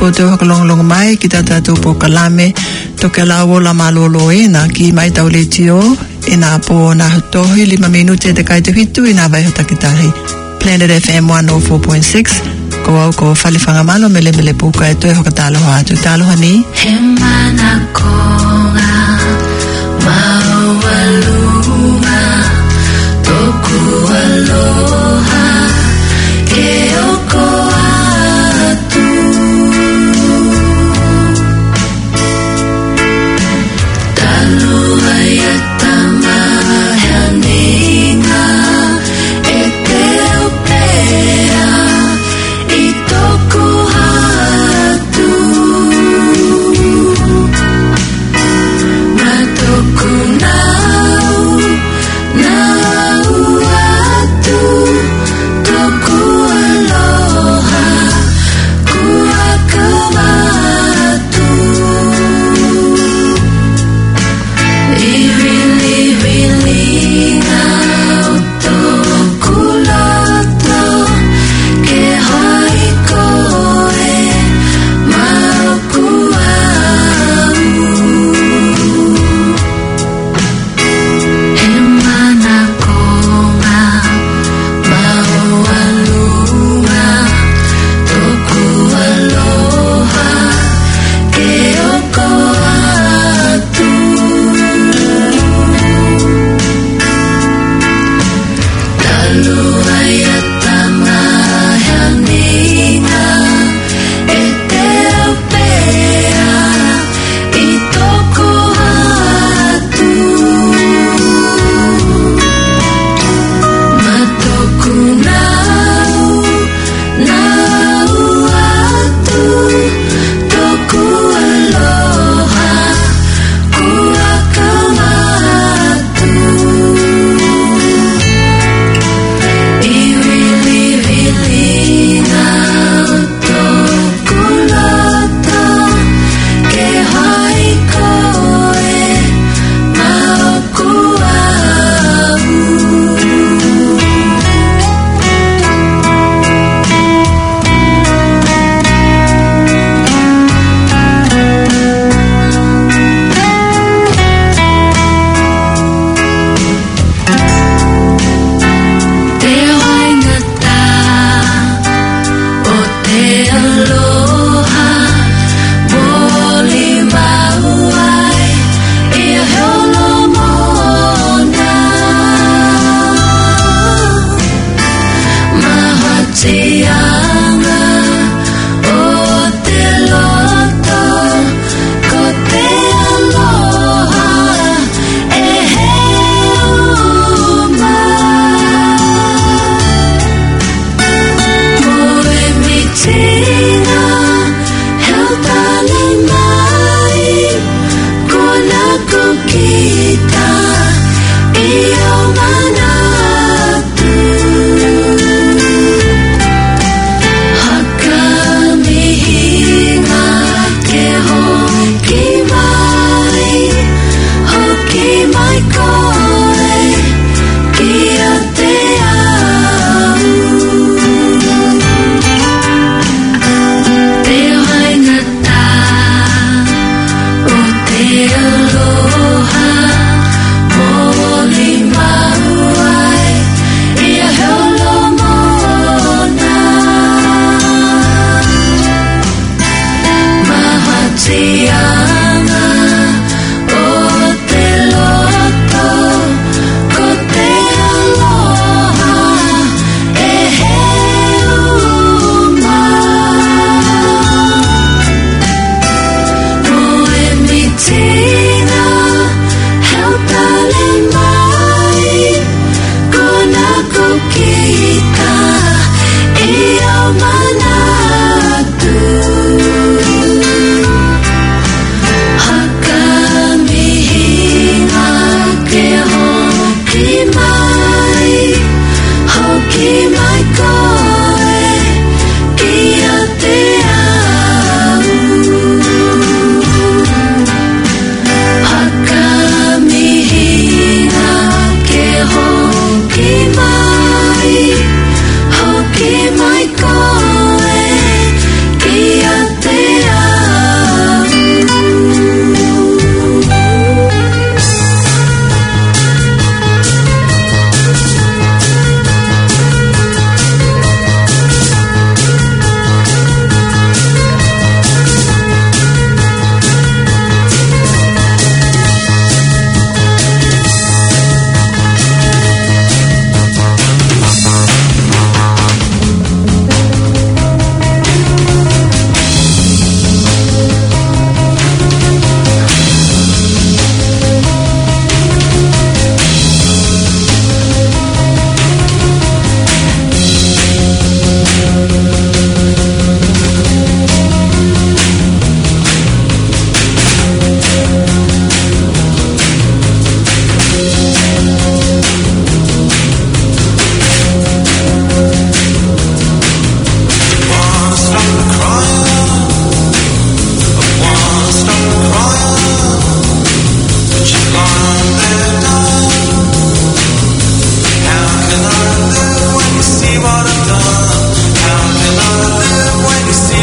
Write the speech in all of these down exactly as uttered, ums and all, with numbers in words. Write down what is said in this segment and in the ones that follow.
ko te hakalongalonga mai ki tata tupo kalame to ke lawo la malolo ina ki mai tau le tio ina po na tohi lima minute te kai te hitu ina vai hota kitahi Planet F M one oh four point six ko au ko falifanga malo mele mele puka e to hakatalo ha tu talo hani hemana konga mawalunga toku aloha e oko atu talo ayatama haninga e te opea i toku atu na toku nau nau atu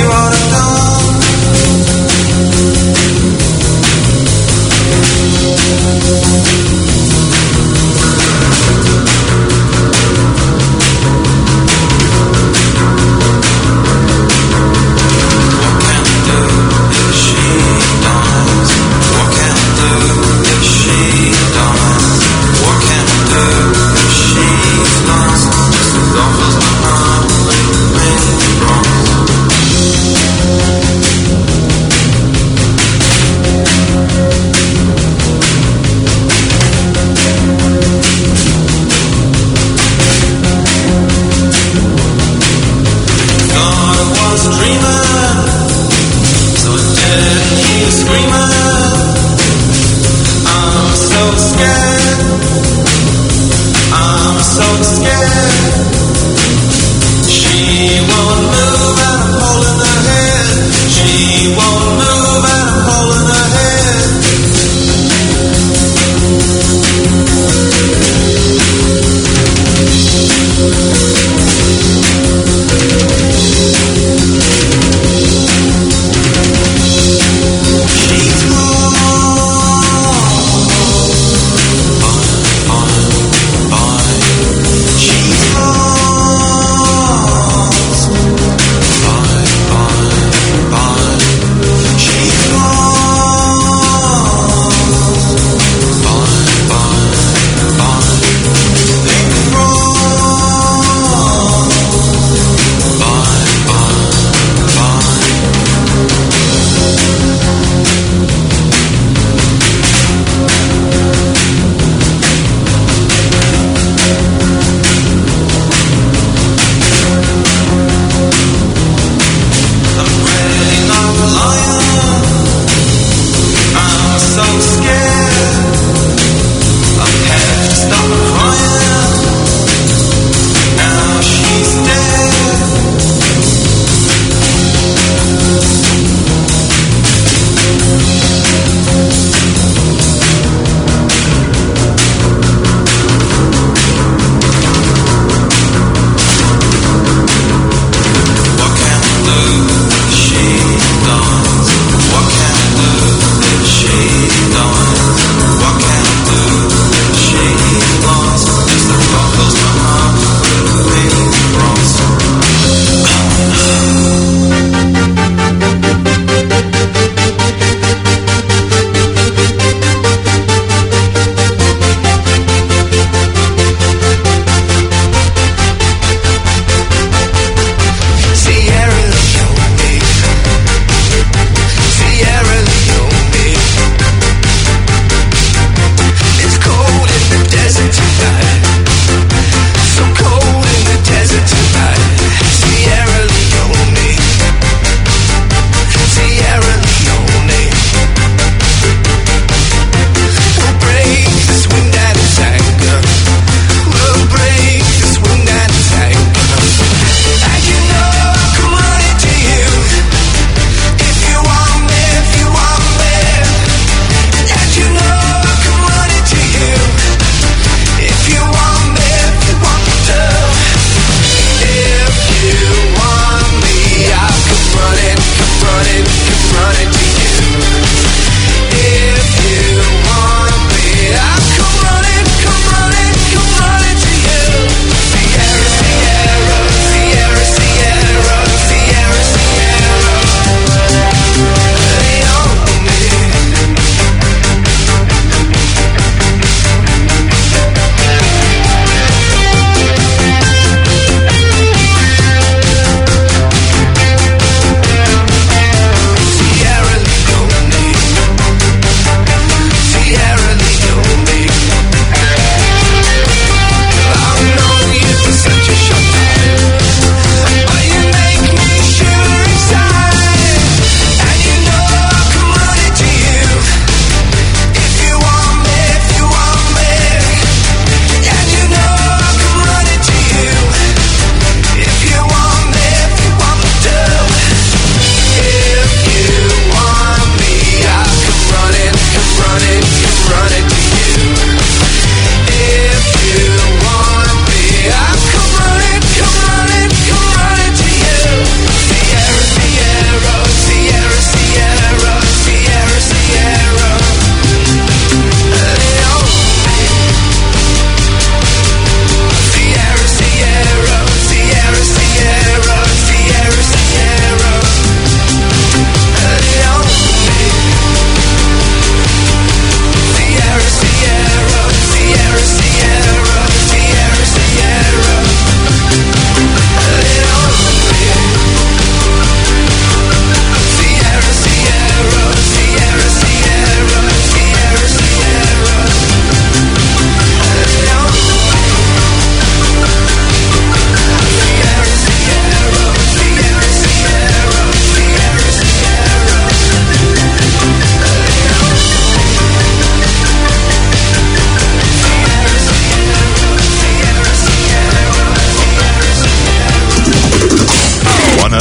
Thank you.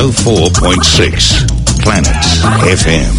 oh four point six Planet F M.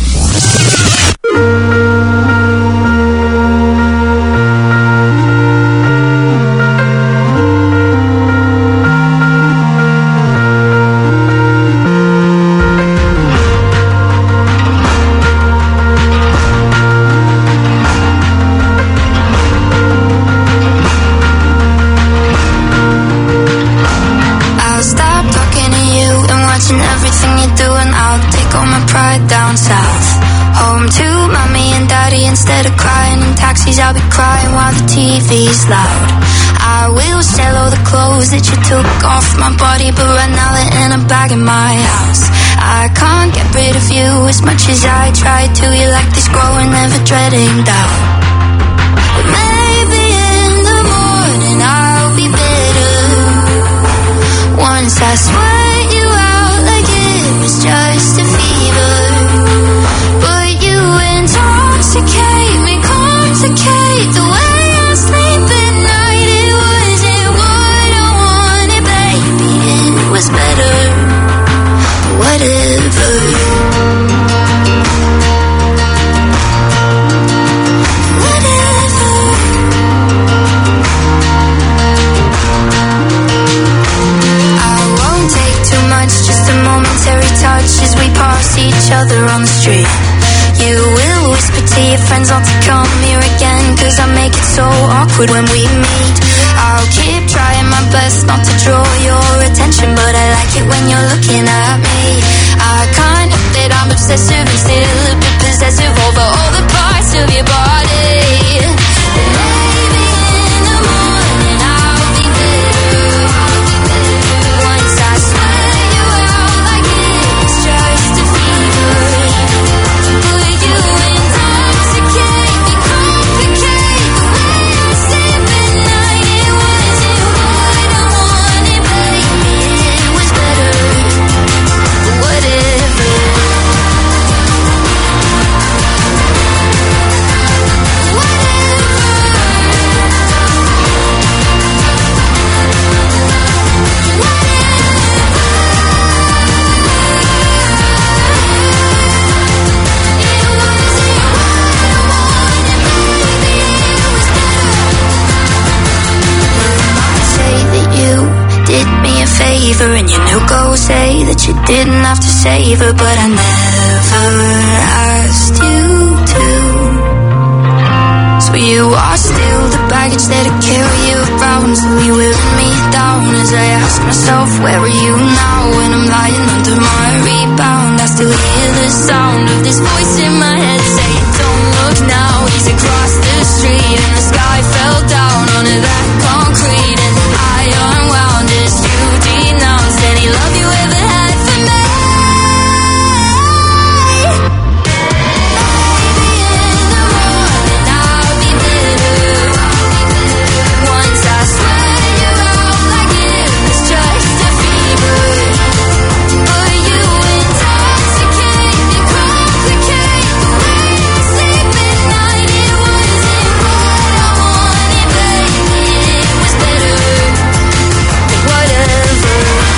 I'll be crying while the T V's loud. I will sell all the clothes that you took off my body, but right now they're in a bag in my house. I can't get rid of you as much as I try to. You're like this growing, never dreading doubt. But maybe in the morning I'll be better. Once I sweat you out like it was just a fever. But you intoxicate me, complicate the way I sleep at night. It wasn't what I wanted, baby. It was better. Whatever. Whatever. I won't take too much, just a momentary touch as we pass each other on the street. You will whisper to your friends not to come here again, cause I make it so awkward when we meet. I'll keep trying my best not to draw your attention, but I like it when you're looking at me. I can't help it, I'm obsessive and still a bit possessive over all the parts of your body. But maybe in the morning I'll be better. Once I swear you out like it's just a fever. But you intoxicate me, complicate the way I sleep at night. It wasn't what I wanted, baby. It was better. Whatever. Did me a favor and you knew go say that you didn't have to save her, but I never asked you to. So you are still the baggage that I carry you around, slowly wearing me down as I ask myself, where are you now? When I'm lying under my rebound, I still hear the sound of this voice in my head saying, don't look now, he's across the street, and the sky fell down onto that concrete, and I unwound as you denounced any love you ever had for me. Maybe in the morning I'll be better. Once I swear you out like it was just a fever. But you intoxicate me, complicate the way I sleep at night. It wasn't what I wanted, baby. It was better. Whatever.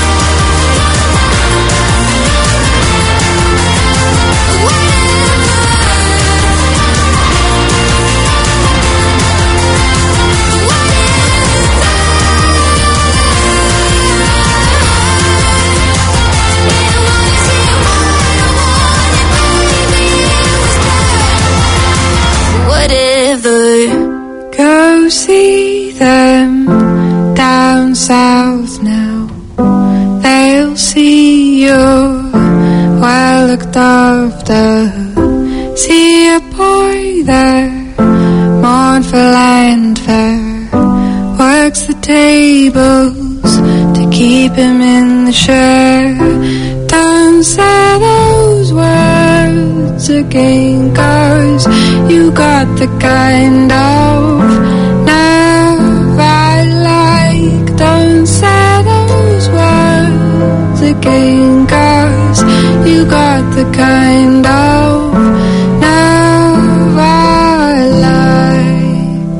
Whatever. Go see them down south now. They'll see you're well looked after. See a boy there, mournful and fair, works the tables to keep him in the share. Don't say those words again, 'cause you got the kind of nerve I like. Don't say those words again, 'cause you got the kind of nerve I like.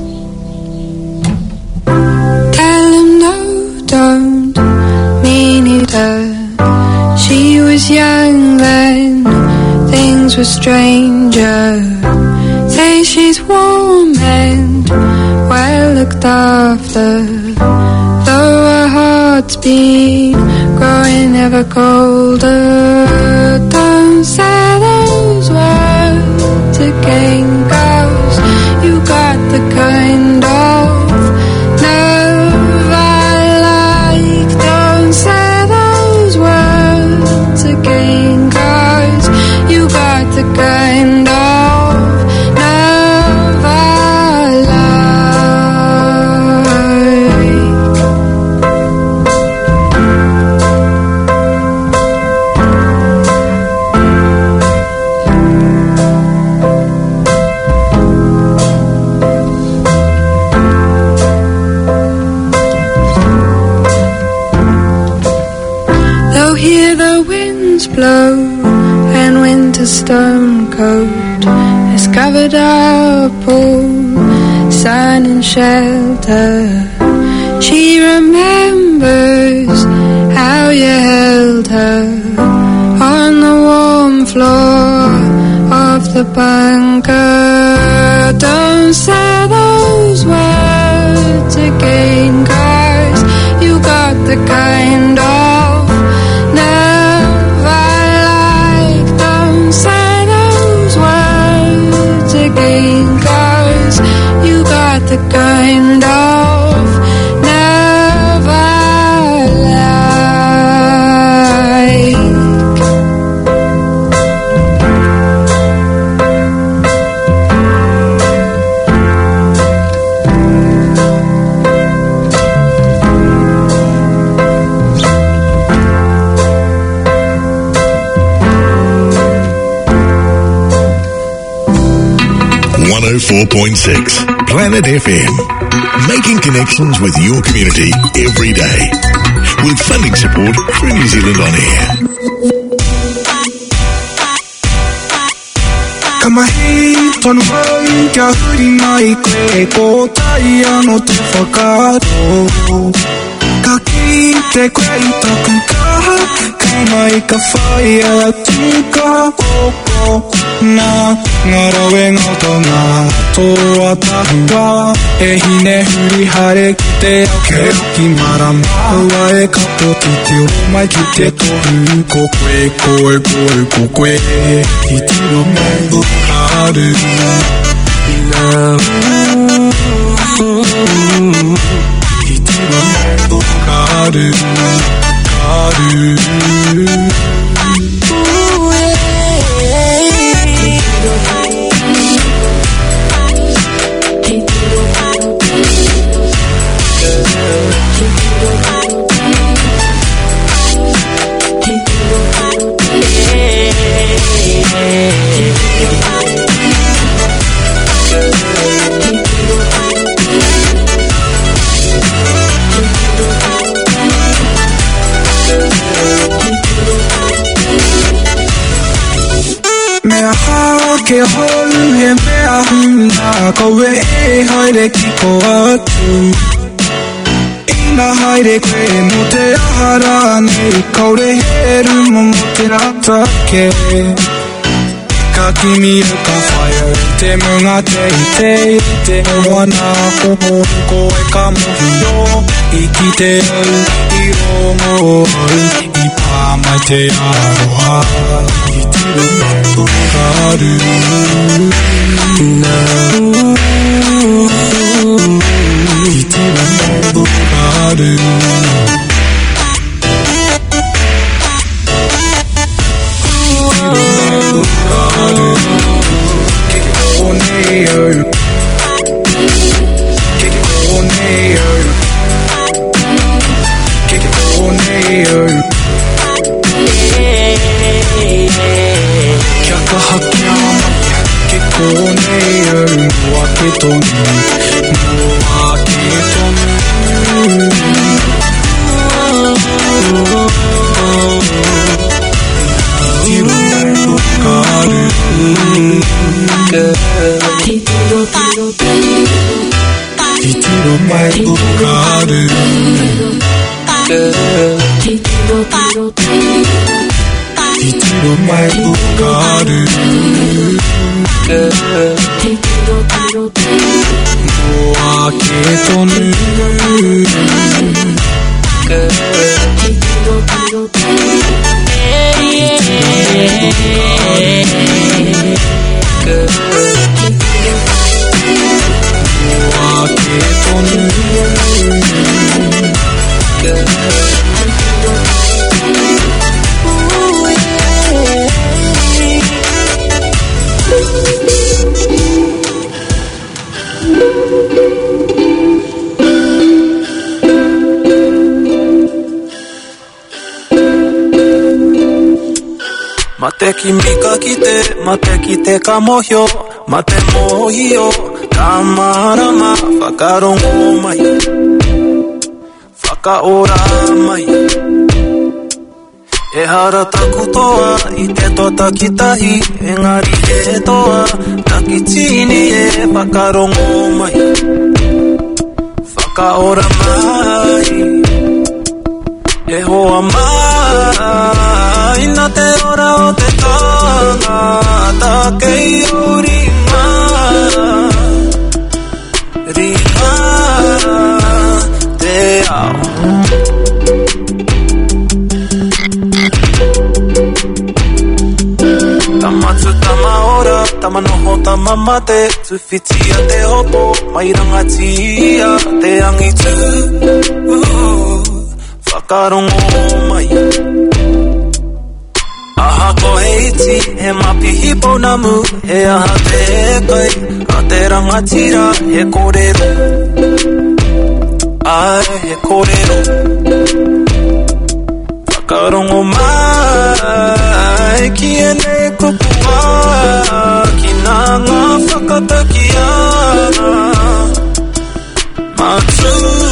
Tell him no, don't mean shelter. She was young then, things were stranger. Say she's warm and well looked after, though her heart's been growing ever colder. Don't say those words again, girls. You got the kind of love I like. Don't say those words again, girls. You got the kind of love I blow and winter storm coat has covered up all sun and shelter. She remembers how you held her on the warm floor of the bunker. Don't say those words again, 'cause you got the kind of the kind of love I like. one oh four point six Planet F M, making connections with your community every day, with funding support through New Zealand On Air. Ka mahi tonu wau kia huri mai koe, ko taia no te whakaaro. Ka ki te koe i taku kaha, kai mai ka whai atu ka koko. Nā ngaro e ngauta ngā toa tahua, e hine huri hare ki te ake ki marama. Ua e kato ki te o mai ki te tohu, ko koe, koe, koe, ko koe. I tiro mai o karu, i nā I tiro mai o karu, karu. Ke holu he mea huna, koe e haere ki ko atu. Ina haere koe mo te ahara nei, kaore he rumo mo te ratake. Ka kimi e ka whaia, te munga te i te, te moana hoho koe ka mohio. I ki te au, i romo au, i pā mai te aroha. I tiro mai o karu, nā. I tiro mai o karu. Titiro mai bukaru Moa ke tonu Titiro Moa ke tonu Mate ki mika ki te, mate ki te ka mohio, mate mohio, ka marama, whakarongo mai, whakaora mai. E hara taku toa, i te tota ki tahi, engari e toa, taki tini e whakarongo mai, whakaora mai, e hoa mai, na te ora o te tangata kei uri ngā, ringa te ao. Tamatu tama ora, tama noho tama mate, tuwhitia te hopo, mai rangatia te angitu, whakarongo mai. Aha ko heiti, he mapi hipo namu, he aha te kai, ka te rangatira, he kōrero. Ai, he kōrero. Whakarongo mai, ki e nei kupua, ki nā ngā whakatakia. Matu.